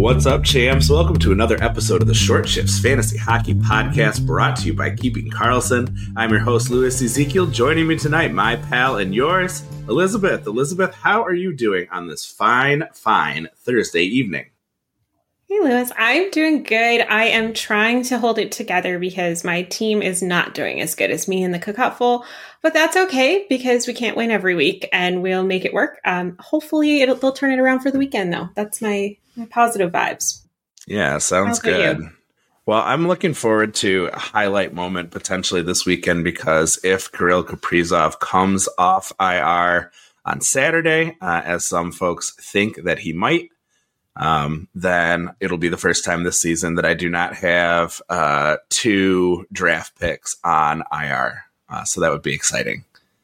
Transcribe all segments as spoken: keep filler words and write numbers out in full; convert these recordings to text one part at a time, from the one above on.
What's up, champs? Welcome to another episode of the Short Shifts Fantasy Hockey Podcast, brought to you by Keeping Karlsson. I'm your host, Louis Ezekiel. Joining me tonight, my pal and yours, Elizabeth. Elizabeth, how are you doing on this fine, fine Thursday evening? Hey, Louis. I'm doing good. I am trying to hold it together because my team is not doing as good as me in the Cookupful, but that's okay because we can't win every week and we'll make it work. Um, hopefully it'll, they'll turn it around for the weekend, though. That's my, my positive vibes. Yeah, sounds good. You? Well, I'm looking forward to a highlight moment potentially this weekend because if Kirill Kaprizov comes off I R on Saturday, uh, as some folks think that he might, Um, then it'll be the first time this season that I do not have uh, two draft picks on I R. Uh, so that would be exciting.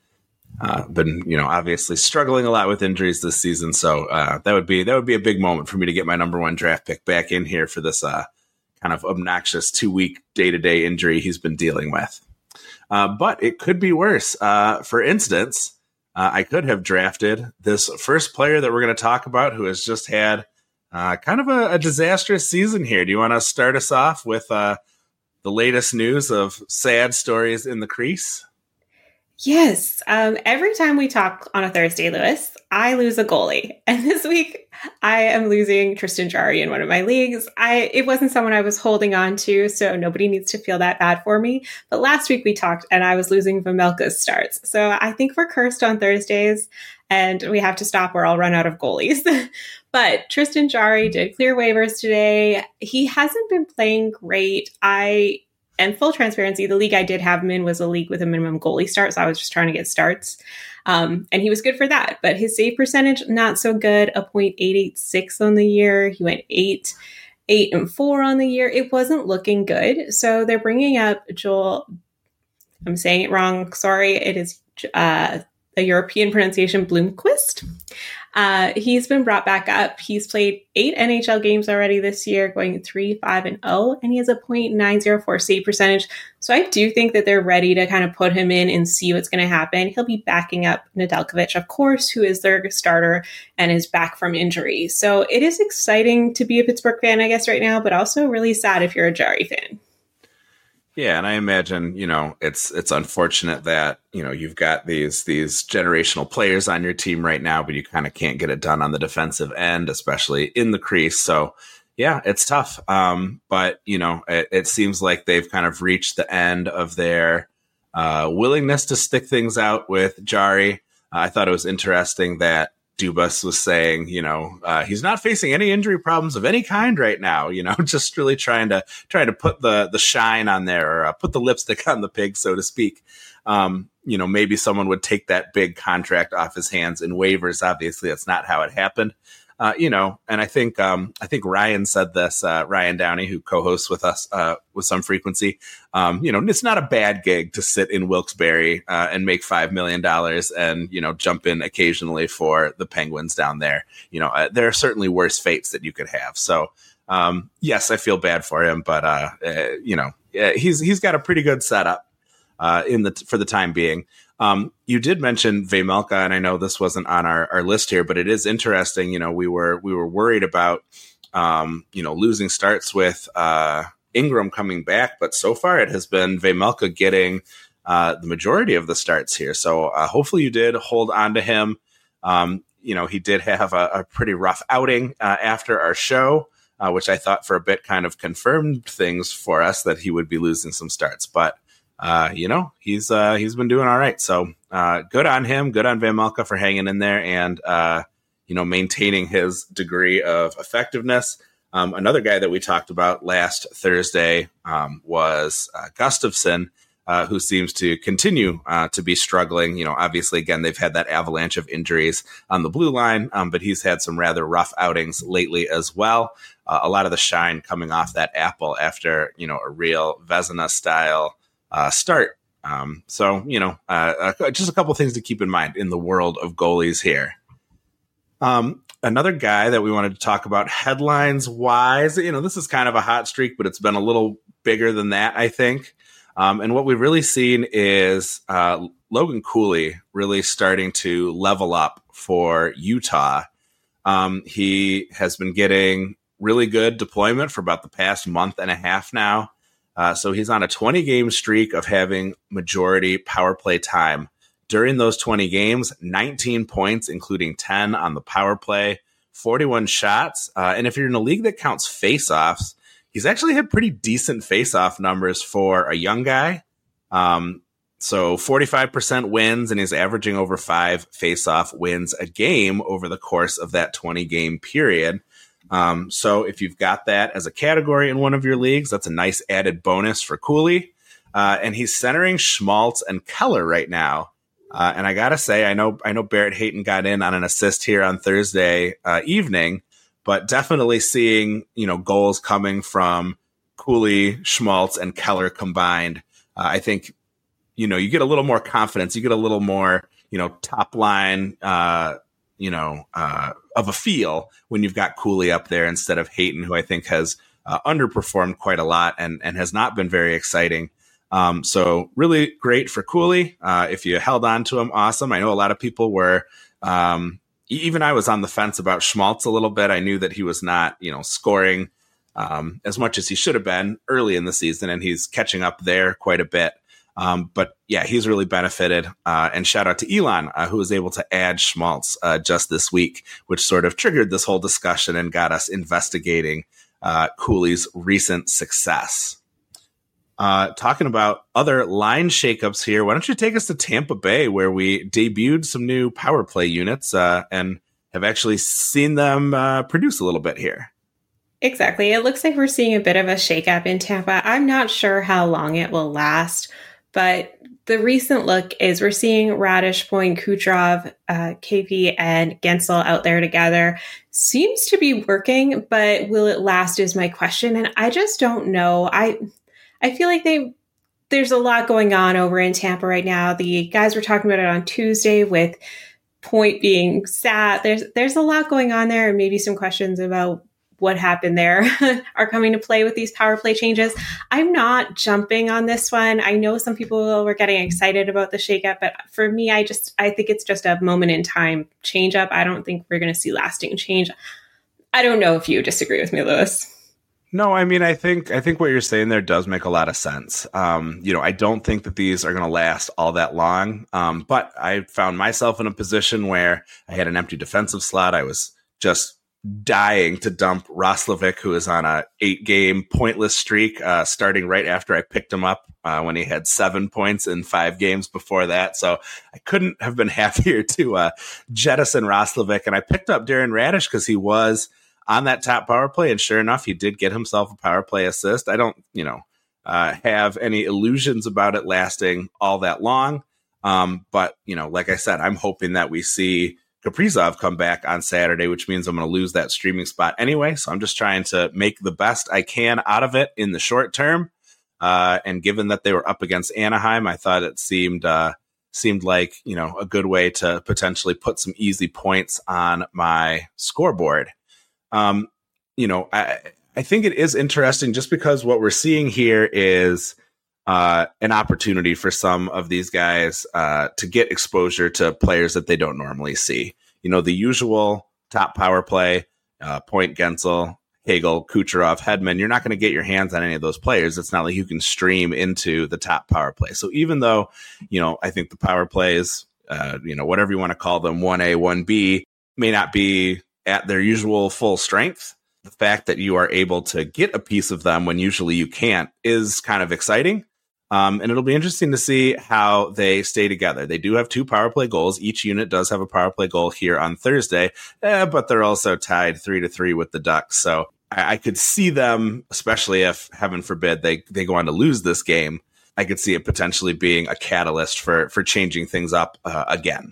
Uh, been, you know, obviously struggling a lot with injuries this season. So uh, that would be that would be a big moment for me to get my number one draft pick back in here for this uh, kind of obnoxious two week day to day injury he's been dealing with. Uh, but it could be worse. Uh, for instance, uh, I could have drafted this first player that we're going to talk about who has just had Uh, kind of a, a disastrous season here. Do you want to start us off with uh, the latest news of sad stories in the crease? Yes. Um, every time we talk on a Thursday, Louis, I lose a goalie. And this week, I am losing Tristan Jarry in one of my leagues. I It wasn't someone I was holding on to, so nobody needs to feel that bad for me. But last week we talked, and I was losing Vejmelka's starts. So I think we're cursed on Thursdays, and we have to stop or I'll run out of goalies. But Tristan Jarry did clear waivers today. He hasn't been playing great. I, and full transparency, the league I did have him in was a league with a minimum goalie start, so I was just trying to get starts. Um, and he was good for that. But his save percentage, not so good, a point eight eight six on the year. He went eight, eight and four on the year. It wasn't looking good. So they're bringing up Joel, I'm saying it wrong, sorry, it is uh, a European pronunciation, Bloomquist. Uh, he's been brought back up. He's played eight N H L games already this year, going three, five, and oh, and he has a point nine oh four save percentage. So I do think that they're ready to kind of put him in and see what's going to happen. He'll be backing up Nedeljkovic, of course, who is their starter and is back from injury. So it is exciting to be a Pittsburgh fan, I guess, right now, but also really sad if you're a Jarry fan. Yeah, and I imagine, you know, it's it's unfortunate that, you know, you've got these these generational players on your team right now, but you kind of can't get it done on the defensive end, especially in the crease. So, yeah, it's tough. Um, but, you know, it, it seems like they've kind of reached the end of their uh, willingness to stick things out with Jarry. Uh, I thought it was interesting that Dubas was saying, you know, uh, he's not facing any injury problems of any kind right now, you know, just really trying to trying to put the the shine on there or uh, put the lipstick on the pig, so to speak. Um, you know, maybe someone would take that big contract off his hands in waivers. Obviously, that's not how it happened. Uh, you know, and I think um, I think Ryan said this, uh, Ryan Downey, who co-hosts with us uh, with some frequency. Um, you know, it's not a bad gig to sit in Wilkes-Barre uh, and make five million dollars and, you know, jump in occasionally for the Penguins down there. You know, uh, there are certainly worse fates that you could have. So, um, yes, I feel bad for him, but, uh, uh, you know, he's he's got a pretty good setup uh, in the for the time being. Um, you did mention Vejmelka, and I know this wasn't on our, our list here, but it is interesting. You know, we were we were worried about, um, you know, losing starts with uh, Ingram coming back, but so far it has been Vejmelka getting uh, the majority of the starts here. So uh, hopefully you did hold on to him. Um, you know, he did have a, a pretty rough outing uh, after our show, uh, which I thought for a bit kind of confirmed things for us that he would be losing some starts, but. Uh, you know, he's uh, he's been doing all right. So uh, good on him. Good on Vejmelka for hanging in there and, uh, you know, maintaining his degree of effectiveness. Um, another guy that we talked about last Thursday um, was uh, Gustafsson, uh, who seems to continue uh, to be struggling. You know, obviously, again, they've had that avalanche of injuries on the blue line, um, but he's had some rather rough outings lately as well. Uh, a lot of the shine coming off that apple after, you know, a real Vezina style Uh, start. Um, so, you know, uh, uh, just a couple of things to keep in mind in the world of goalies here. Um, another guy that we wanted to talk about headlines wise, you know, this is kind of a hot streak, but it's been a little bigger than that, I think. Um, and what we've really seen is uh, Logan Cooley really starting to level up for Utah. Um, he has been getting really good deployment for about the past month and a half now. Uh, so he's on a twenty-game streak of having majority power play time. During those twenty games, nineteen points, including ten on the power play, forty-one shots. Uh, and if you're in a league that counts face-offs, he's actually had pretty decent face-off numbers for a young guy. Um, so forty-five percent wins, and he's averaging over five face-off wins a game over the course of that twenty-game period. Um, so if you've got that as a category in one of your leagues, that's a nice added bonus for Cooley. Uh, and he's centering Schmaltz and Keller right now. Uh, and I gotta say, I know I know Barrett Hayton got in on an assist here on Thursday uh, evening, but definitely seeing, you know, goals coming from Cooley, Schmaltz, and Keller combined. Uh, I think, you know, you get a little more confidence. You get a little more, you know, top line, uh, you know, uh, of a feel when you've got Cooley up there instead of Hayton, who I think has uh, underperformed quite a lot and, and has not been very exciting. Um, so really great for Cooley. Uh, if you held on to him, awesome. I know a lot of people were, um, even I was on the fence about Schmaltz a little bit. I knew that he was not, you know, scoring um, as much as he should have been early in the season, and he's catching up there quite a bit. Um, but yeah, he's really benefited. Uh, and shout out to Elon, uh, who was able to add Schmaltz uh, just this week, which sort of triggered this whole discussion and got us investigating uh, Cooley's recent success. Uh, talking about other line shakeups here, why don't you take us to Tampa Bay, where we debuted some new power play units uh, and have actually seen them uh, produce a little bit here. Exactly. It looks like we're seeing a bit of a shakeup in Tampa. I'm not sure how long it will last, but the recent look is we're seeing Radish, Point, Kucherov, uh, K P, and Gensel out there together. Seems to be working, but will it last is my question. And I just don't know. I I feel like they there's a lot going on over in Tampa right now. The guys were talking about it on Tuesday with Point being sat. There's there's a lot going on there, and maybe some questions about what happened there are coming to play with these power play changes. I'm not jumping on this one. I know some people were getting excited about the shakeup, but for me, I just I think it's just a moment in time change up. I don't think we're going to see lasting change. I don't know if you disagree with me, Lewis. No, I mean, I think I think what you're saying there does make a lot of sense. Um, you know, I don't think that these are going to last all that long. Um, but I found myself in a position where I had an empty defensive slot. I was just dying to dump Roslovic, who is on a eight game pointless streak, uh, starting right after I picked him up uh, when he had seven points in five games before that. So I couldn't have been happier to uh, jettison Roslovic. And I picked up Darren Radish because he was on that top power play. And sure enough, he did get himself a power play assist. I don't, you know, uh, have any illusions about it lasting all that long. Um, but, you know, like I said, I'm hoping that we see Kaprizov come back on Saturday, which means I'm going to lose that streaming spot anyway. So I'm just trying to make the best I can out of it in the short term. Uh, and given that they were up against Anaheim, I thought it seemed uh, seemed like, you know, a good way to potentially put some easy points on my scoreboard. Um, you know, I, I think it is interesting just because what we're seeing here is uh, an opportunity for some of these guys uh, to get exposure to players that they don't normally see. You know, the usual top power play, uh, Point, Gensel, Hagel, Kucherov, Hedman, you're not going to get your hands on any of those players. It's not like you can stream into the top power play. So even though, you know, I think the power plays, uh, you know, whatever you want to call them, one A, one B, may not be at their usual full strength, the fact that you are able to get a piece of them when usually you can't is kind of exciting. Um, and it'll be interesting to see how they stay together. They do have two power play goals. Each unit does have a power play goal here on Thursday, eh, but they're also tied three to three with the Ducks. So I, I could see them, especially if, heaven forbid, they, they go on to lose this game. I could see it potentially being a catalyst for, for changing things up uh, again.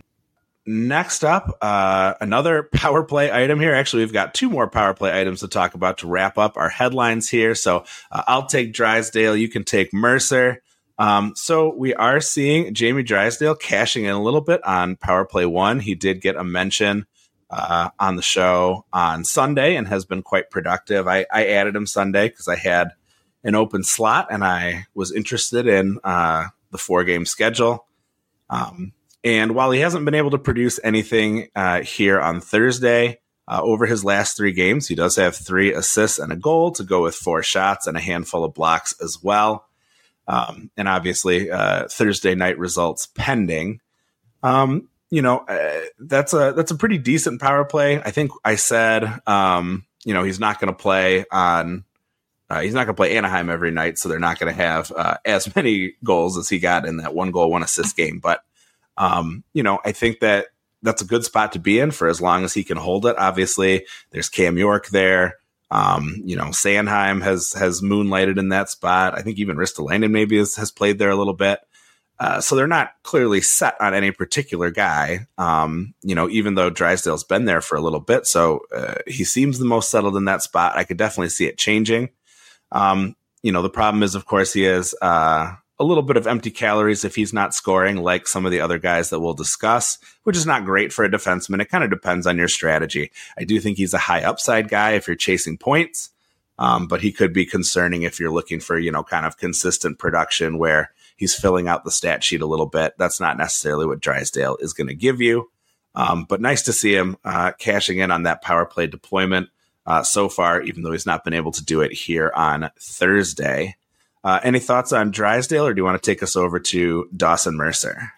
Next up, uh, another power play item here. Actually, we've got two more power play items to talk about to wrap up our headlines here. So uh, I'll take Drysdale. You can take Mercer. Um, so we are seeing Jamie Drysdale cashing in a little bit on power play one. He did get a mention uh, on the show on Sunday and has been quite productive. I, I added him Sunday because I had an open slot and I was interested in uh, the four game schedule. Um, And while he hasn't been able to produce anything uh, here on Thursday, Uh, over his last three games, he does have three assists and a goal to go with four shots and a handful of blocks as well. Um, and obviously, uh, Thursday night results pending. Um, you know, uh, that's a that's a pretty decent power play. I think I said, um, you know, he's not going to play on. Uh, he's not going to play Anaheim every night, so they're not going to have uh, as many goals as he got in that one goal, one assist game. But um, you know, I think that. That's a good spot to be in for as long as he can hold it. Obviously, there's Cam York there. Um, you know, Sanheim has has moonlighted in that spot. I think even Ristolainen maybe has, has played there a little bit. Uh, so they're not clearly set on any particular guy, um, you know, even though Drysdale's been there for a little bit. So uh, he seems the most settled in that spot. I could definitely see it changing. Um, you know, the problem is, of course, he is uh, a little bit of empty calories if he's not scoring like some of the other guys that we'll discuss, which is not great for a defenseman. It kind of depends on your strategy. I do think he's a high upside guy if you're chasing points, um, but he could be concerning if you're looking for, you know, kind of consistent production where he's filling out the stat sheet a little bit. That's not necessarily what Drysdale is going to give you. Um, but nice to see him uh, cashing in on that power play deployment uh, so far, even though he's not been able to do it here on Thursday. Uh, any thoughts on Drysdale, or do you want to take us over to Dawson Mercer?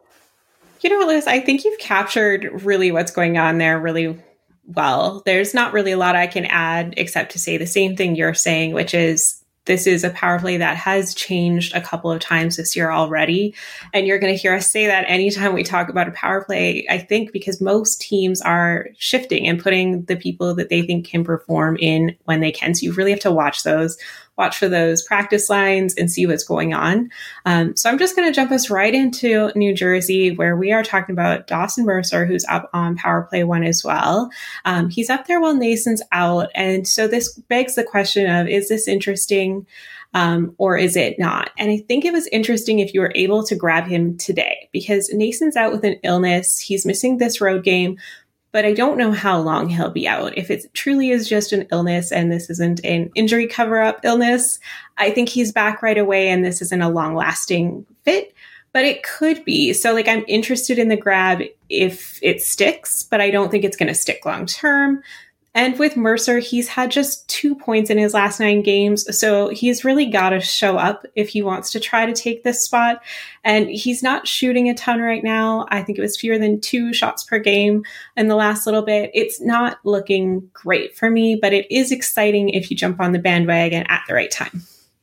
You know what, Liz, I think you've captured really what's going on there really well. There's not really a lot I can add except to say the same thing you're saying, which is this is a power play that has changed a couple of times this year already. And you're going to hear us say that anytime we talk about a power play, I think, because most teams are shifting and putting the people that they think can perform in when they can. So you really have to watch those. Watch for those practice lines and see what's going on. Um, so I'm just going to jump us right into New Jersey, where we are talking about Dawson Mercer, who's up on power play one as well. Um, he's up there while Nason's out. And so this begs the question of, is this interesting um, or is it not? And I think it was interesting if you were able to grab him today, because Nason's out with an illness. He's missing this road game. But I don't know how long he'll be out. If it truly is just an illness and this isn't an injury cover-up illness, I think he's back right away and this isn't a long-lasting fit. But it could be. So, like, I'm interested in the grab if it sticks, but I don't think it's going to stick long-term. And with Mercer, he's had just two points in his last nine games. So he's really got to show up if he wants to try to take this spot. And he's not shooting a ton right now. I think it was fewer than two shots per game in the last little bit. It's not looking great for me, but it is exciting if you jump on the bandwagon at the right time.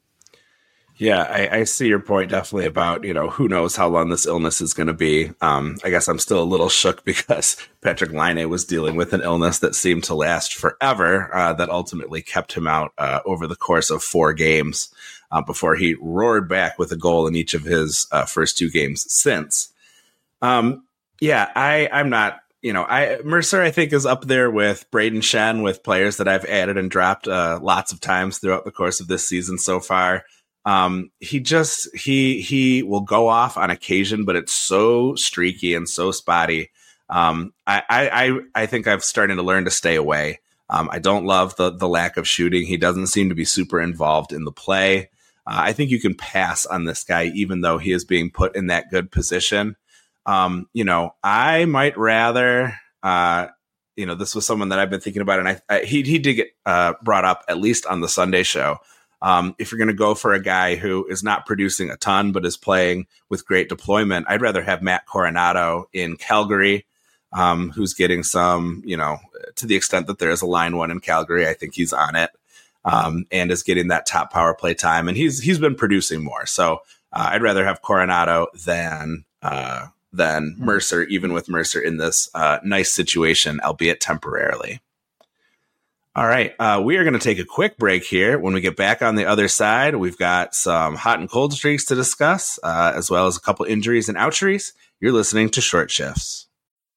Yeah, I, I see your point definitely about, you know, who knows how long this illness is going to be. Um, I guess I'm still a little shook because Patrik Laine was dealing with an illness that seemed to last forever, uh, that ultimately kept him out uh, over the course of four games uh, before he roared back with a goal in each of his uh, first two games since. Um, yeah, I, I'm not, you know, I Mercer, I think, is up there with Braden Shen, with players that I've added and dropped uh, lots of times throughout the course of this season so far. Um, he just, he, he will go off on occasion, but it's so streaky and so spotty. Um, I, I, I think I've started to learn to stay away. Um, I don't love the, the lack of shooting. He doesn't seem to be super involved in the play. Uh, I think you can pass on this guy, even though he is being put in that good position. Um, you know, I might rather, uh, you know, this was someone that I've been thinking about, and I, I he, he did get, uh, brought up at least on the Sunday show. Um, if you're going to go for a guy who is not producing a ton, but is playing with great deployment, I'd rather have Matt Coronado in Calgary, um, who's getting some, you know, to the extent that there is a line one in Calgary, I think he's on it, um, and is getting that top power play time. And he's, he's been producing more. So uh, I'd rather have Coronado than, uh, than Mercer, even with Mercer in this uh, nice situation, albeit temporarily. All right, uh, we are going to take a quick break here. When we get back on the other side, we've got some hot and cold streaks to discuss, uh, as well as a couple injuries and outjuries. You're listening to Short Shifts.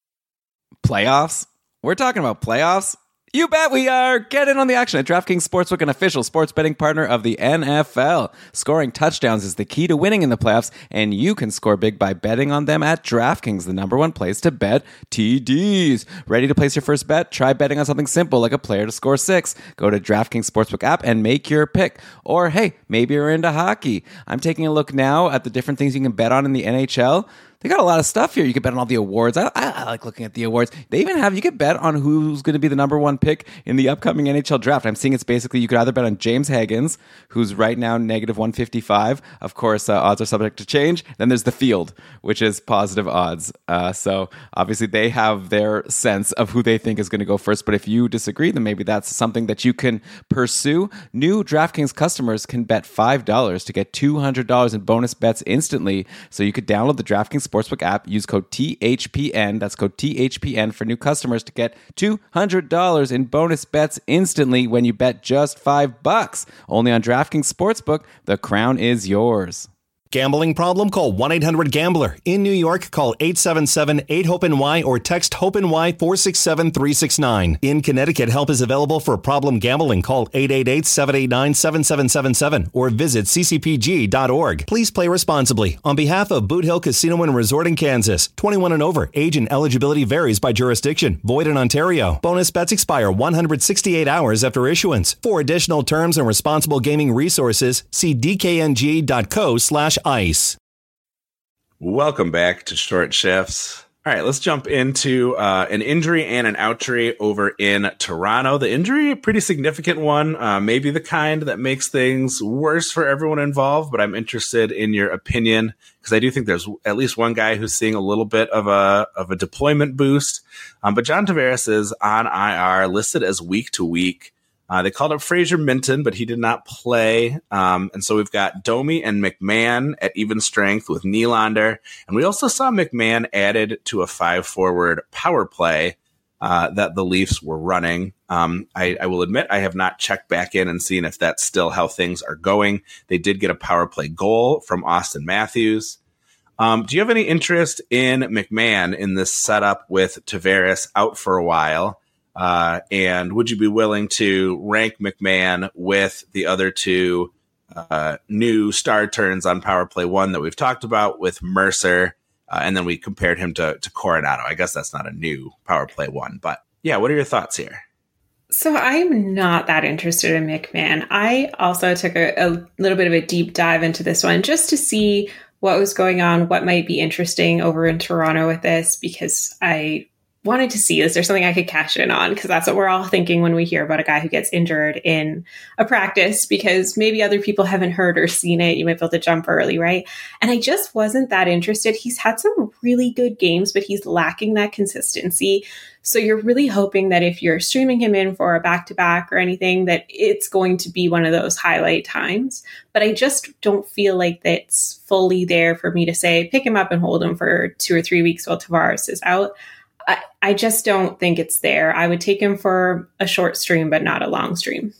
Playoffs? We're talking about playoffs? You bet we are! Get in on the action at DraftKings Sportsbook, an official sports betting partner of the N F L. Scoring touchdowns is the key to winning in the playoffs, and you can score big by betting on them at DraftKings, the number one place to bet T Ds. Ready to place your first bet? Try betting on something simple like a player to score six. Go to DraftKings Sportsbook app and make your pick. Or, hey, maybe you're into hockey. I'm taking a look now at the different things you can bet on in the N H L. They got a lot of stuff here. You could bet on all the awards. I, I, I like looking at the awards. They even have, you could bet on who's going to be the number one pick in the upcoming N H L draft. I'm seeing it's basically, you could either bet on James Higgins, who's right now negative one fifty-five. Of course, uh, odds are subject to change. Then there's the field, which is positive odds. Uh, so obviously they have their sense of who they think is going to go first. But if you disagree, then maybe that's something that you can pursue. New DraftKings customers can bet five dollars to get two hundred dollars in bonus bets instantly. So you could download the DraftKings Sportsbook app, use code T H P N, that's code T H P N for new customers to get two hundred dollars in bonus bets instantly when you bet just five bucks. Only on DraftKings Sportsbook, the crown is yours. Gambling problem? Call one eight hundred gambler. In New York, call eight seven seven eight hope N Y or text HOPE-NY four six seven three six nine. In Connecticut, help is available for problem gambling. Call eight eight eight seven eight nine seven seven seven seven or visit c c p g dot org. Please play responsibly. On behalf of Boot Hill Casino and Resort in Kansas, twenty-one and over. Age and eligibility varies by jurisdiction. Void in Ontario. Bonus bets expire one hundred sixty-eight hours after issuance. For additional terms and responsible gaming resources, see d k n g dot co slash ice. Welcome back to Short Shifts. All right, let's jump into uh, an injury and an outree over in Toronto. The injury, a pretty significant one, uh, maybe the kind that makes things worse for everyone involved, but I'm interested in your opinion because I do think there's at least one guy who's seeing a little bit of a of a deployment boost. Um, but John Tavares is on I R, listed as week to week. Uh, they called up Fraser Minton, but he did not play. Um, and so we've got Domi and McMahon at even strength with Nylander. And we also saw McMahon added to a five-forward power play uh, that the Leafs were running. Um, I, I will admit I have not checked back in and seen if that's still how things are going. They did get a power play goal from Austin Matthews. Um, do you have any interest in McMahon in this setup with Tavares out for a while? Uh, and would you be willing to rank McMahon with the other two uh, new star turns on power play one that we've talked about with Mercer? Uh, and then we compared him to, to Coronado. I guess that's not a new power play one, but yeah, what are your thoughts here? So I'm not that interested in McMahon. I also took a, a little bit of a deep dive into this one just to see what was going on, what might be interesting over in Toronto with this, because I wanted to see, is there something I could cash in on? Because that's what we're all thinking when we hear about a guy who gets injured in a practice, because maybe other people haven't heard or seen it. You might be able to jump early, right? And I just wasn't that interested. He's had some really good games, but he's lacking that consistency. So you're really hoping that if you're streaming him in for a back-to-back or anything, that it's going to be one of those highlight times. But I just don't feel like that's fully there for me to say, pick him up and hold him for two or three weeks while Tavares is out. I, I just don't think it's there. I would take him for a short stream, but not a long stream.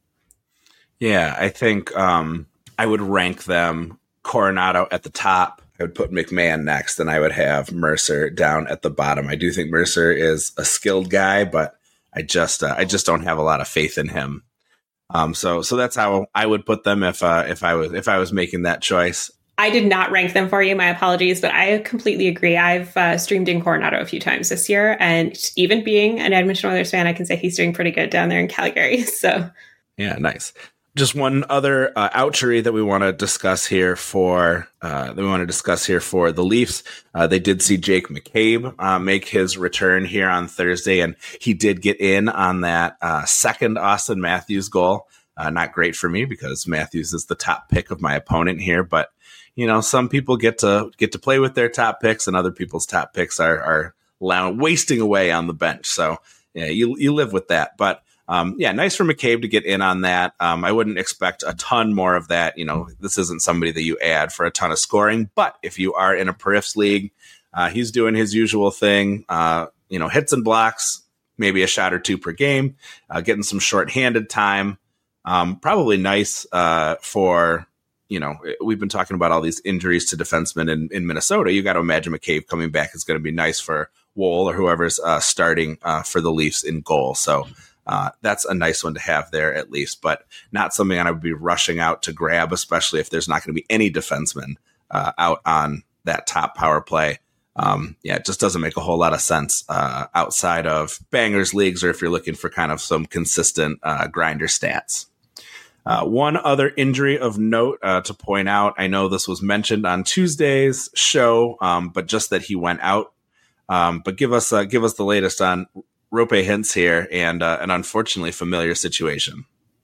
Yeah, I think um, I would rank them Coronado at the top. I would put McMahon next, and I would have Mercer down at the bottom. I do think Mercer is a skilled guy, but I just uh, I just don't have a lot of faith in him. Um, so so that's how I would put them if uh, if I was if I was making that choice. I did not rank them for you. My apologies, but I completely agree. I've uh, streamed in Coronado a few times this year, and even being an Edmonton Oilers fan, I can say he's doing pretty good down there in Calgary. So, yeah, nice. Just one other uh, outree that we want to discuss here for uh, that we want to discuss here for the Leafs. Uh, they did see Jake McCabe uh, make his return here on Thursday, and he did get in on that uh, second Austin Matthews goal. Uh, not great for me because Matthews is the top pick of my opponent here, but you know, some people get to get to play with their top picks, and other people's top picks are are allowed, wasting away on the bench. So yeah, you you live with that. But um, yeah, nice for McCabe to get in on that. Um, I wouldn't expect a ton more of that. You know, this isn't somebody that you add for a ton of scoring. But if you are in a Periffs league, uh, he's doing his usual thing. Uh, you know, hits and blocks, maybe a shot or two per game, uh, getting some shorthanded time. Um, probably nice uh, for. You know, we've been talking about all these injuries to defensemen in, in Minnesota. You got to imagine McCabe coming back is going to be nice for Woll or whoever's uh, starting uh, for the Leafs in goal. So uh, that's a nice one to have there at least, but not something I would be rushing out to grab, especially if there's not going to be any defensemen uh, out on that top power play. Um, yeah, it just doesn't make a whole lot of sense uh, outside of bangers leagues or if you're looking for kind of some consistent uh, grinder stats. Uh, one other injury of note uh, to point out, I know this was mentioned on Tuesday's show, um, but just that he went out. Um, but give us uh, give us the latest on Roope Hintz here and uh, an unfortunately familiar situation.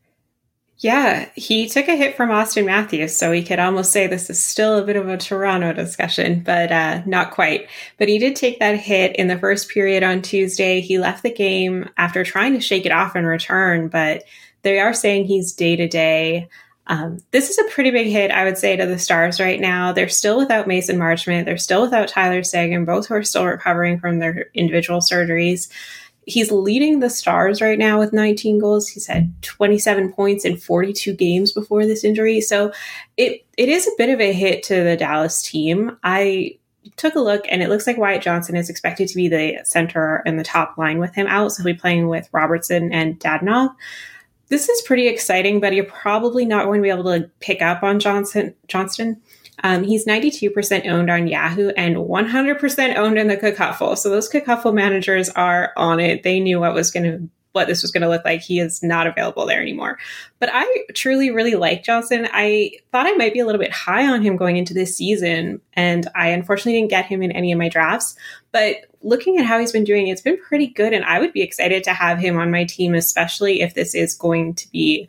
Yeah, he took a hit from Auston Matthews, so we could almost say this is still a bit of a Toronto discussion, but uh, not quite. But he did take that hit in the first period on Tuesday. He left the game after trying to shake it off and return, but they are saying he's day-to-day. Um, this is a pretty big hit, I would say, to the Stars right now. They're still without Mason Marchment. They're still without Tyler Seguin, both who are still recovering from their individual surgeries. He's leading the Stars right now with nineteen goals. He's had twenty-seven points in forty-two games before this injury. So it it is a bit of a hit to the Dallas team. I took a look, and it looks like Wyatt Johnston is expected to be the center in the top line with him out. So he'll be playing with Robertson and Dadonov. This is pretty exciting, but you're probably not going to be able to pick up on Johnson, Johnston. Um, he's ninety-two percent owned on Yahoo and one hundred percent owned in the Cacuftle. So those Cacuftle managers are on it. They knew what was going to what this was going to look like. He is not available there anymore. But I truly, really like Johnson. I thought I might be a little bit high on him going into this season, and I unfortunately didn't get him in any of my drafts. But looking at how he's been doing, it's been pretty good, and I would be excited to have him on my team, especially if this is going to be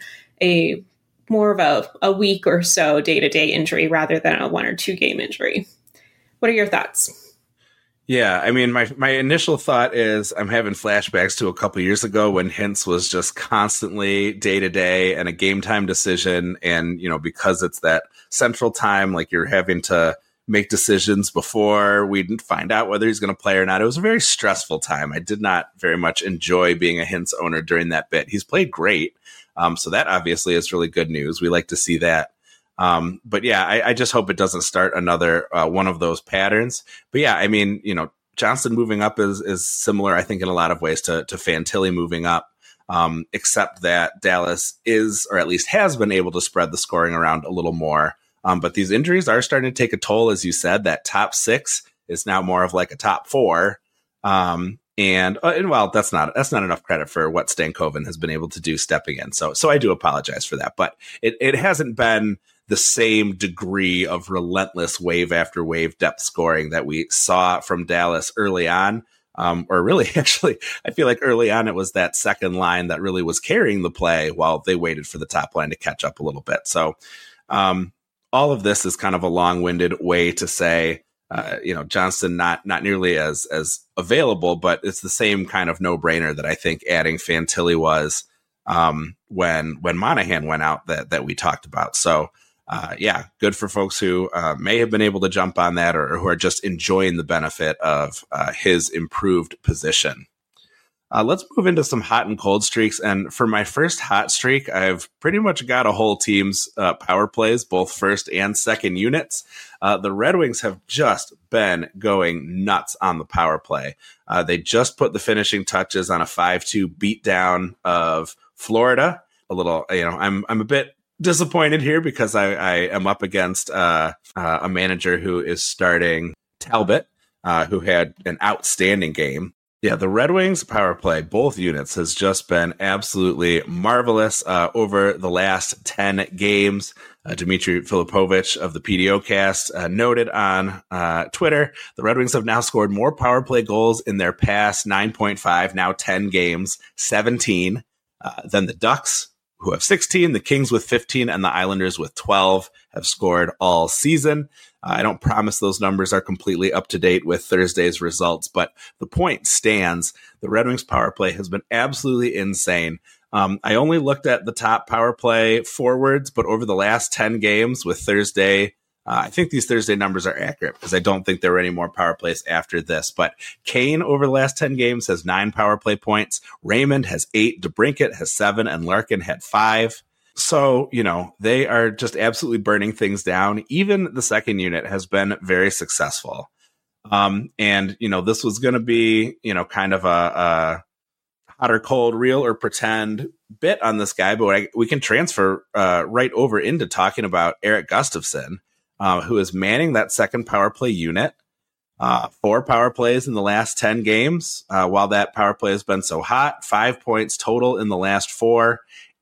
a more of a, a week or so day-to-day injury rather than a one or two game injury. What are your thoughts? Yeah, I mean, my my initial thought is I'm having flashbacks to a couple years ago when Hintz was just constantly day-to-day and a game time decision. And, you know, because it's that central time, like you're having to make decisions before we didn't find out whether he's going to play or not. It was a very stressful time. I did not very much enjoy being a Hintz owner during that bit. He's played great. Um, so that obviously is really good news. We like to see that. Um, but yeah, I, I just hope it doesn't start another uh, one of those patterns. But yeah, I mean, you know, Johnston moving up is is similar, I think, in a lot of ways to to Fantilli moving up, um, except that Dallas is, or at least has been able to spread the scoring around a little more. Um, but these injuries are starting to take a toll, as you said. That top six is now more of like a top four. Um, and, uh, and well, that's not that's not enough credit for what Stankoven has been able to do stepping in. So so I do apologize for that. But it, it hasn't been the same degree of relentless wave after wave depth scoring that we saw from Dallas early on. Um, or really, actually, I feel like early on it was that second line that really was carrying the play while they waited for the top line to catch up a little bit. So um, all of this is kind of a long-winded way to say, uh, you know, Johnston not not nearly as as available, but it's the same kind of no-brainer that I think adding Fantilli was um, when when Monahan went out that that we talked about. So. Uh, yeah, good for folks who uh, may have been able to jump on that or, or who are just enjoying the benefit of uh, his improved position. Uh, let's move into some hot and cold streaks. And for my first hot streak, I've pretty much got a whole team's uh, power plays, both first and second units. Uh, the Red Wings have just been going nuts on the power play. Uh, they just put the finishing touches on a five two beatdown of Florida. A little, you know, I'm I'm a bit disappointed here because I, I am up against uh, uh, a manager who is starting Talbot, uh, who had an outstanding game. Yeah, the Red Wings power play, both units, has just been absolutely marvelous uh, over the last ten games. Uh, Dmitry Filipovich of the P D O cast uh, noted on uh, Twitter, the Red Wings have now scored more power play goals in their past nine point five, now ten games, seventeen, uh, than the Ducks, who have sixteen, the Kings with fifteen, and the Islanders with twelve have scored all season. Uh, I don't promise those numbers are completely up to date with Thursday's results, but the point stands. The Red Wings power play has been absolutely insane. Um, I only looked at the top power play forwards, but over the last ten games with Thursday, Uh, I think these Thursday numbers are accurate because I don't think there were any more power plays after this. But Kane over the last ten games has nine power play points. Raymond has eight. DeBrincat has seven. And Larkin had five. So, you know, they are just absolutely burning things down. Even the second unit has been very successful. Um, and, you know, this was going to be, you know, kind of a, a hot or cold, real or pretend bit on this guy. But I, we can transfer uh, right over into talking about Erik Gustafsson. Uh, who is manning that second power play unit. Uh, four power plays in the last ten games. Uh, while that power play has been so hot, five points total in the last four.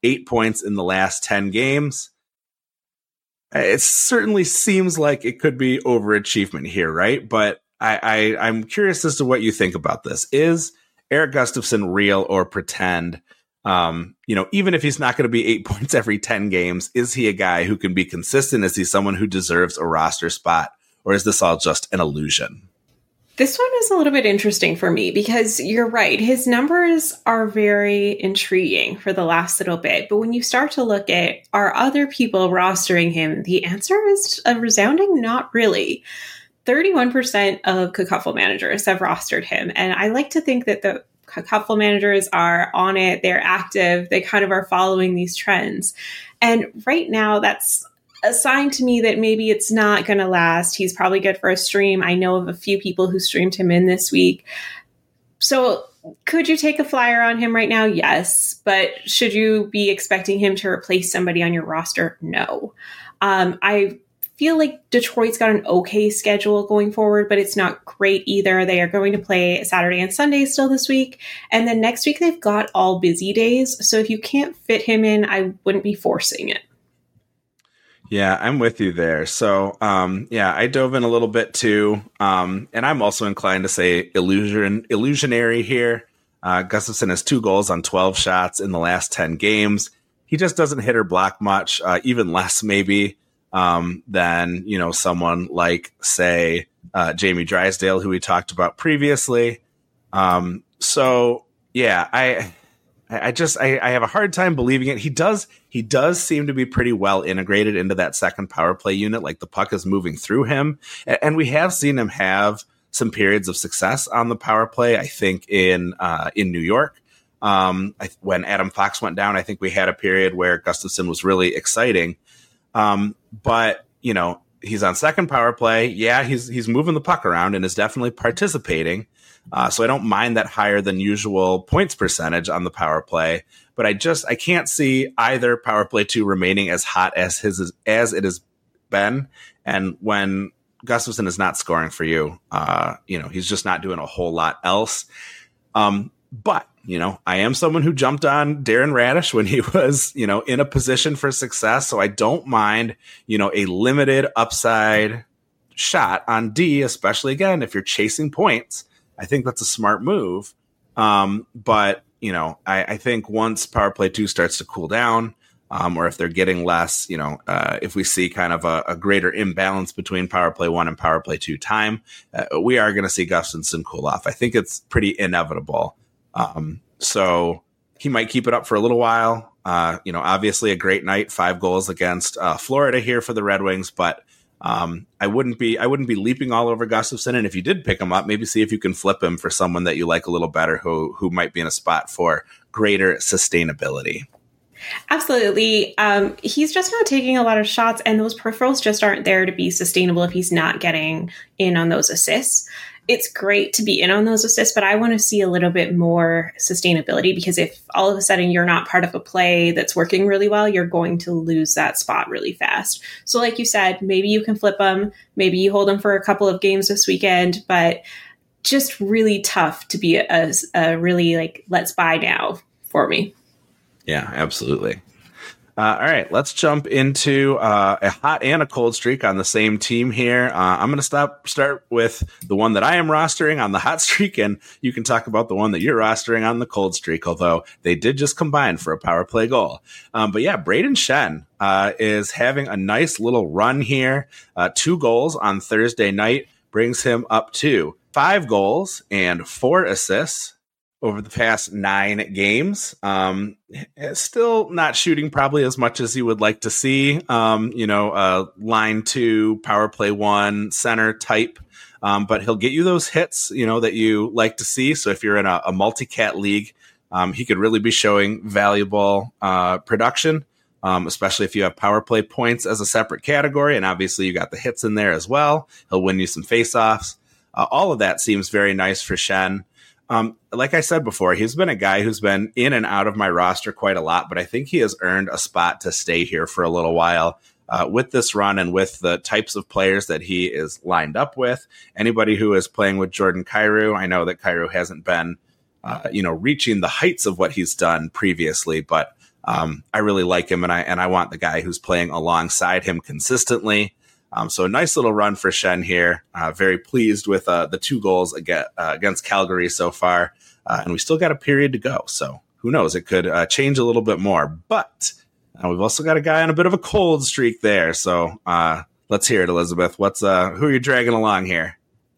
eight points in the last ten games. It certainly seems like it could be overachievement here, right? But I, I, I'm curious as to what you think about this. Is Erik Gustafsson real or pretend? Um, you know, even if he's not going to be eight points every ten games, is he a guy who can be consistent? Is he someone who deserves a roster spot? Or is this all just an illusion? This one is a little bit interesting for me because you're right. His numbers are very intriguing for the last little bit. But when you start to look at, are other people rostering him? The answer is a resounding not really. thirty-one percent of Cacuftle managers have rostered him. And I like to think that the Cacuftle managers are on it. They're active. They kind of are following these trends. And right now, that's a sign to me that maybe it's not going to last. He's probably good for a stream. I know of a few people who streamed him in this week. So could you take a flyer on him right now? Yes. But should you be expecting him to replace somebody on your roster? No. Um, I feel like Detroit's got an okay schedule going forward, but it's not great either. They are going to play Saturday and Sunday still this week. And then next week, they've got all busy days. So if you can't fit him in, I wouldn't be forcing it. Yeah, I'm with you there. So, um, yeah, I dove in a little bit too. Um, and I'm also inclined to say illusion, illusionary here. Uh, Gustafsson has two goals on twelve shots in the last ten games. He just doesn't hit or block much, uh, even less maybe. Um, than, you know, someone like, say, uh, Jamie Drysdale, who we talked about previously. Um, so, yeah, I I just I, I have a hard time believing it. He does he does seem to be pretty well integrated into that second power play unit. Like the puck is moving through him. And, and we have seen him have some periods of success on the power play, I think, in uh, in New York. Um, I, when Adam Fox went down, I think we had a period where Gustafsson was really exciting. Um, but, you know, he's on second power play. Yeah, he's he's moving the puck around and is definitely participating. Uh, so I don't mind that higher than usual points percentage on the power play. But I just I can't see either power play two remaining as hot as his as it has been. And when Gustafsson is not scoring for you, uh, you know, he's just not doing a whole lot else. Um, but you know, I am someone who jumped on Darren Radish when he was, you know, in a position for success. So I don't mind, you know, a limited upside shot on D, especially again, if you're chasing points. I think that's a smart move. Um, but, you know, I, I think once power play two starts to cool down, um, or if they're getting less, you know, uh, if we see kind of a, a greater imbalance between power play one and power play two time, uh, we are going to see Gustafsson cool off. I think it's pretty inevitable. Um, so he might keep it up for a little while. Uh, you know, obviously a great night, five goals against uh, Florida here for the Red Wings, but um, I wouldn't be, I wouldn't be leaping all over Gustafsson. And if you did pick him up, maybe see if you can flip him for someone that you like a little better, who, who might be in a spot for greater sustainability. Absolutely. Um, he's just not taking a lot of shots, and those peripherals just aren't there to be sustainable if he's not getting in on those assists. It's great to be in on those assists, but I want to see a little bit more sustainability, because if all of a sudden you're not part of a play that's working really well, you're going to lose that spot really fast. So like you said, maybe you can flip them, maybe you hold them for a couple of games this weekend, but just really tough to be a, a really like, let's buy now for me. Yeah, absolutely. Uh, all right, let's jump into uh, a hot and a cold streak on the same team here. Uh, I'm going to stop start with the one that I am rostering on the hot streak, and you can talk about the one that you're rostering on the cold streak, although they did just combine for a power play goal. Um, but yeah, Brayden Schenn uh, is having a nice little run here. Uh, two goals on Thursday night brings him up to five goals and four assists over the past nine games. Um, still not shooting probably as much as you would like to see. Um, you know, uh, line two, power play one, center type. Um, but he'll get you those hits, you know, that you like to see. So if you're in a, a multi-cat league, um, he could really be showing valuable uh, production, um, especially if you have power play points as a separate category. And obviously you got the hits in there as well. He'll win you some faceoffs. Uh, all of that seems very nice for Schenn. Um, like I said before, he's been a guy who's been in and out of my roster quite a lot, but I think he has earned a spot to stay here for a little while uh, with this run and with the types of players that he is lined up with. Anybody who is playing with Jordan Kyrou, I know that Kyrou hasn't been, uh, you know, reaching the heights of what he's done previously, but Um, I really like him, and I and I want the guy who's playing alongside him consistently. Um, so a nice little run for Schenn here. Uh, very pleased with uh, the two goals against, uh, against Calgary so far, uh, and we still got a period to go. So who knows? It could uh, change a little bit more. But uh, we've also got a guy on a bit of a cold streak there. So uh, let's hear it, Elizabeth. What's uh, who are you dragging along here?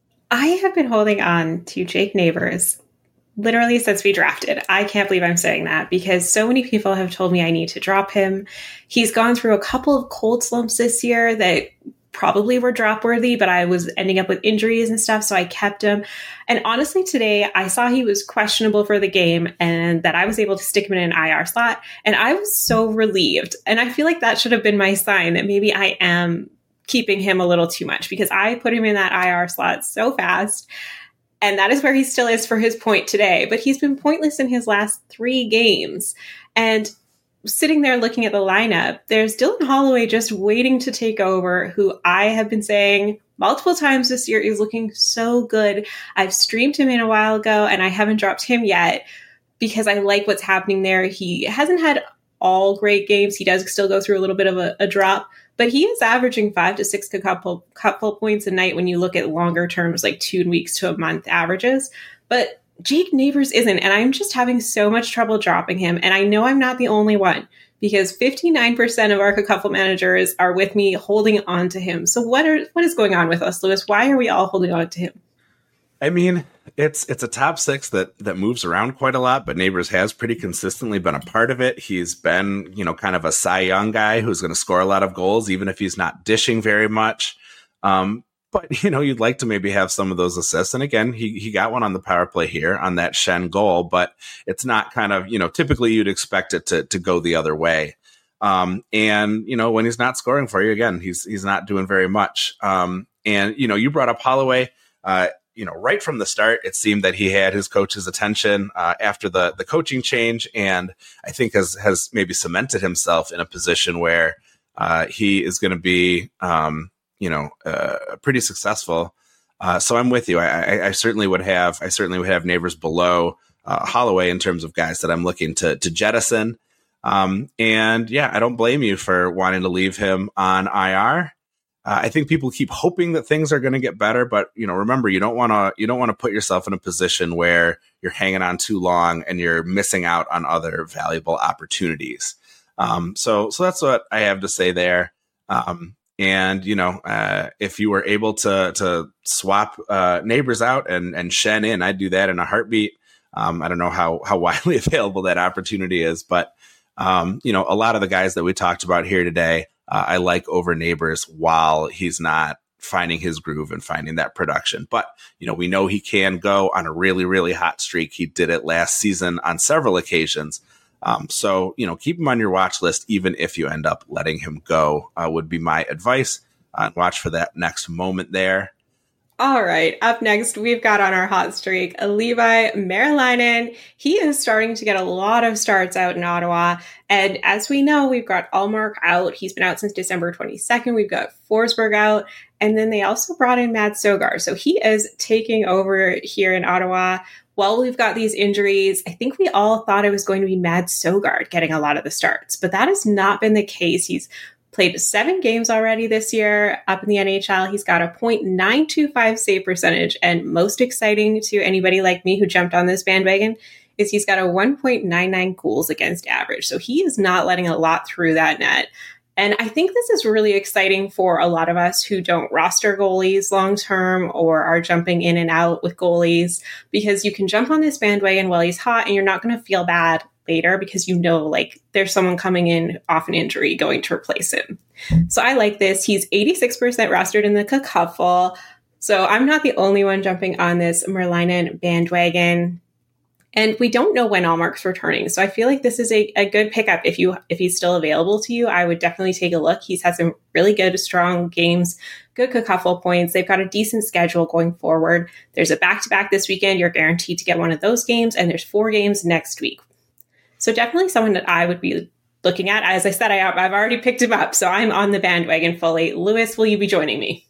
I have been holding on to Jake Neighbors literally since we drafted. I can't believe I'm saying that because so many people have told me I need to drop him. He's gone through a couple of cold slumps this year that probably were drop worthy, but I was ending up with injuries and stuff. So I kept him. And honestly, today I saw he was questionable for the game and that I was able to stick him in an I R slot. And I was so relieved. And I feel like that should have been my sign that maybe I am keeping him a little too much because I put him in that I R slot so fast. And that is where he still is for his point today. But he's been pointless in his last three games. And sitting there looking at the lineup, there's Dylan Holloway just waiting to take over, who I have been saying multiple times this year is looking so good. I've streamed him in a while ago, and I haven't dropped him yet because I like what's happening there. He hasn't had all great games. He does still go through a little bit of a, a drop, but he is averaging five to six couple, couple points a night when you look at longer terms, like two weeks to a month averages. But Jake Neighbors isn't, and I'm just having so much trouble dropping him. And I know I'm not the only one because fifty-nine percent of our Couple managers are with me holding on to him. So what are what is going on with us, Lewis? Why are we all holding on to him? I mean, it's it's a top six that that moves around quite a lot, but Neighbors has pretty consistently been a part of it. He's been, you know, kind of a Cy Young guy who's going to score a lot of goals, even if he's not dishing very much. Um, but, you know, you'd like to maybe have some of those assists. And again, he he got one on the power play here on that Schenn goal, but it's not kind of, you know, typically you'd expect it to to go the other way. Um, and, you know, when he's not scoring for you, again, he's he's not doing very much. Um, and, you know, you brought up Holloway. Uh, you know, right from the start, it seemed that he had his coach's attention uh, after the the coaching change, and I think has has maybe cemented himself in a position where uh, he is going to be, um, you know, uh, pretty successful. Uh, so I'm with you. I, I, I certainly would have. I certainly would have Neighbors below uh, Holloway in terms of guys that I'm looking to to jettison. Um, and yeah, I don't blame you for wanting to leave him on I R. Uh, I think people keep hoping that things are going to get better, but you know, remember, you don't want to you don't want to put yourself in a position where you're hanging on too long and you're missing out on other valuable opportunities. Um, so, so that's what I have to say there. Um, and you know, uh, if you were able to to swap uh, Neighbors out and and Schenn in, I'd do that in a heartbeat. Um, I don't know how how widely available that opportunity is, but um, you know, a lot of the guys that we talked about here today, Uh, I like over Neighbors while he's not finding his groove and finding that production. But, you know, we know he can go on a really, really hot streak. He did it last season on several occasions. Um, so, you know, keep him on your watch list, even if you end up letting him go, uh, would be my advice. Uh, watch for that next moment there. All right. Up next, we've got on our hot streak, Levi Meriläinen. He is starting to get a lot of starts out in Ottawa. And as we know, we've got Ullmark out. He's been out since December twenty-second. We've got Forsberg out. And then they also brought in Mads Sogaard. So he is taking over here in Ottawa. While we've got these injuries, I think we all thought it was going to be Mads Sogaard getting a lot of the starts. But that has not been the case. He's played seven games already this year up in the N H L. He's got a point nine two five save percentage. And most exciting to anybody like me who jumped on this bandwagon is he's got a one point nine nine goals against average. So he is not letting a lot through that net. And I think this is really exciting for a lot of us who don't roster goalies long-term or are jumping in and out with goalies, because you can jump on this bandwagon while he's hot and you're not going to feel bad later because you know, like, there's someone coming in off an injury going to replace him. So I like this. He's eighty-six percent rostered in the Couple. So I'm not the only one jumping on this Meriläinen bandwagon. And we don't know when Ullmark's returning. So I feel like this is a, a good pickup. If you if he's still available to you, I would definitely take a look. He's had some really good, strong games, good Couple points. They've got a decent schedule going forward. There's a back-to-back this weekend. You're guaranteed to get one of those games. And there's four games next week. So definitely someone that I would be looking at. As I said, I, I've already picked him up. So I'm on the bandwagon fully. Lewis, will you be joining me?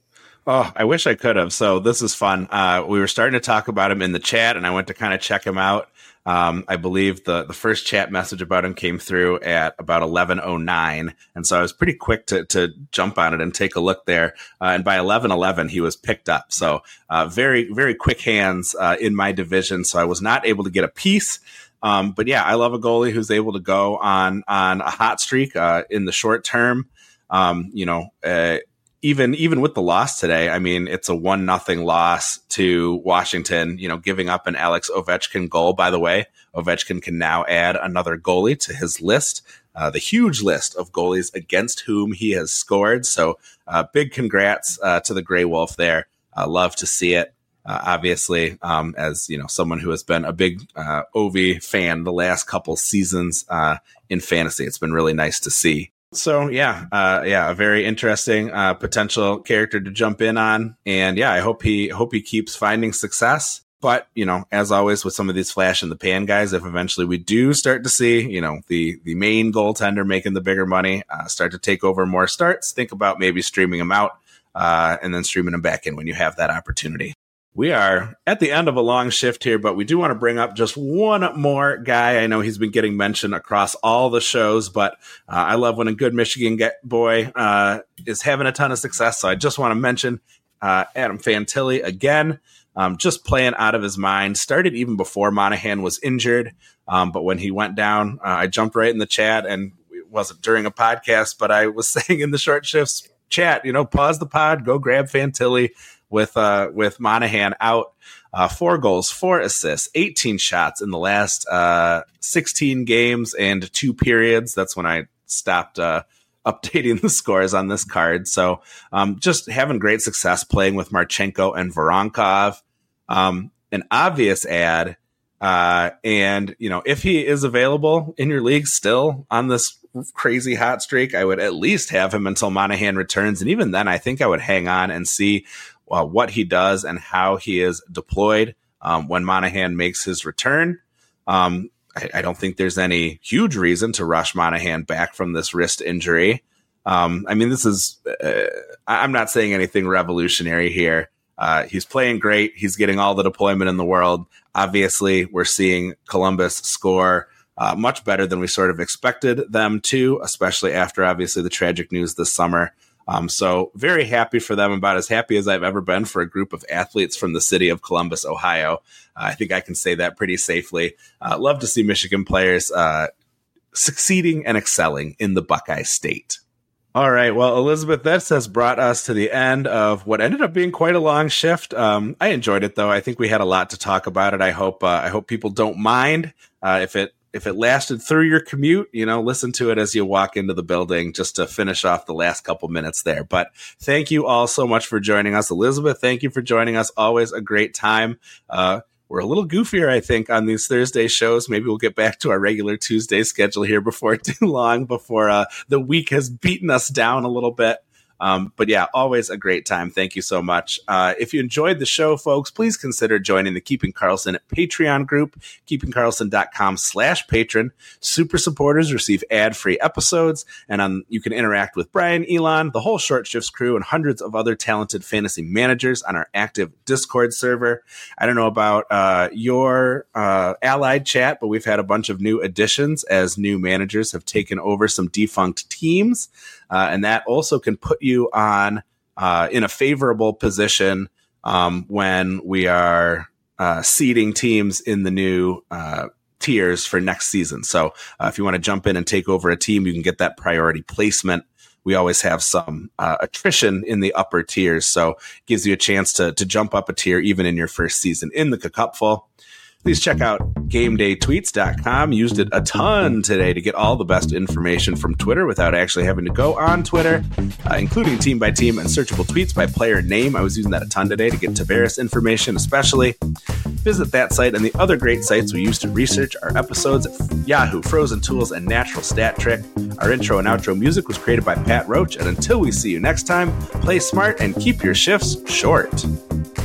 Oh, I wish I could have. So this is fun. Uh, we were starting to talk about him in the chat, and I went to kind of check him out. Um, I believe the, the first chat message about him came through at about eleven oh nine. And so I was pretty quick to, to jump on it and take a look there. Uh, and by eleven eleven, he was picked up. So uh, very, very quick hands uh, in my division. So I was not able to get a piece. Um, but yeah, I love a goalie who's able to go on, on a hot streak uh, in the short term. Um, you know, uh, Even even with the loss today, I mean, it's a one nothing loss to Washington, you know, giving up an Alex Ovechkin goal. By the way, Ovechkin can now add another goalie to his list, uh, the huge list of goalies against whom he has scored. So uh, big congrats uh, to the Grey Wolf there. Uh, love to see it. Uh, obviously, um, as you know, someone who has been a big uh, Ovi fan the last couple seasons uh, in fantasy, it's been really nice to see. So yeah, uh, yeah, a very interesting uh, potential character to jump in on, and yeah, I hope he hope he keeps finding success. But you know, as always with some of these flash in the pan guys, if eventually we do start to see, you know, the the main goaltender making the bigger money, uh, start to take over more starts, think about maybe streaming him out uh, and then streaming him back in when you have that opportunity. We are at the end of a long shift here, but we do want to bring up just one more guy. I know he's been getting mentioned across all the shows, but uh, I love when a good Michigan get boy uh, is having a ton of success. So I just want to mention uh, Adam Fantilli again, um, just playing out of his mind. Started even before Monahan was injured, um, but when he went down, uh, I jumped right in the chat, and it wasn't during a podcast, but I was saying in the short shifts chat, you know, pause the pod, go grab Fantilli. With uh, with Monahan out, uh, four goals, four assists, eighteen shots in the last uh, sixteen games and two periods. That's when I stopped uh, updating the scores on this card. So um, just having great success playing with Marchenko and Voronkov. Um, an obvious ad. Uh, and, you know, if he is available in your league still on this crazy hot streak, I would at least have him until Monahan returns. And even then, I think I would hang on and see Uh, what he does and how he is deployed um, when Monahan makes his return. Um, I, I don't think there's any huge reason to rush Monahan back from this wrist injury. Um, I mean, this is, uh, I'm not saying anything revolutionary here. Uh, he's playing great. He's getting all the deployment in the world. Obviously, we're seeing Columbus score uh, much better than we sort of expected them to, especially after obviously the tragic news this summer. Um, so very happy for them, about as happy as I've ever been for a group of athletes from the city of Columbus, Ohio. Uh, I think I can say that pretty safely. Uh, love to see Michigan players uh, succeeding and excelling in the Buckeye State. All right. Well, Elizabeth, this has brought us to the end of what ended up being quite a long shift. Um, I enjoyed it, though. I think we had a lot to talk about it. I hope uh, I hope people don't mind uh, if it If it lasted through your commute, you know, listen to it as you walk into the building just to finish off the last couple minutes there. But thank you all so much for joining us. Elizabeth, thank you for joining us. Always a great time. Uh, we're a little goofier, I think, on these Thursday shows. Maybe we'll get back to our regular Tuesday schedule here before too long, before uh, the week has beaten us down a little bit. Um, but yeah, always a great time. Thank you so much. Uh, if you enjoyed the show, folks, please consider joining the Keeping Karlsson Patreon group, keepingkarlsson.com slash patron. Super supporters receive ad-free episodes, and um, you can interact with Brian, Elon, the whole Short Shifts crew, and hundreds of other talented fantasy managers on our active Discord server. I don't know about uh, your uh, allied chat, but we've had a bunch of new additions as new managers have taken over some defunct teams. Uh, and that also can put you on uh, in a favorable position um, when we are uh, seeding teams in the new uh, tiers for next season. So uh, if you want to jump in and take over a team, you can get that priority placement. We always have some uh, attrition in the upper tiers, so it gives you a chance to to jump up a tier even in your first season in the Cupful. Please check out game day tweets dot com. Used it a ton today to get all the best information from Twitter without actually having to go on Twitter, uh, including team by team and searchable tweets by player name. I was using that a ton today to get Tavares information, especially. Visit that site and the other great sites we use to research our episodes at Yahoo, Frozen Tools, and Natural Stat Trick. Our intro and outro music was created by Pat Roach. And until we see you next time, play smart and keep your shifts short.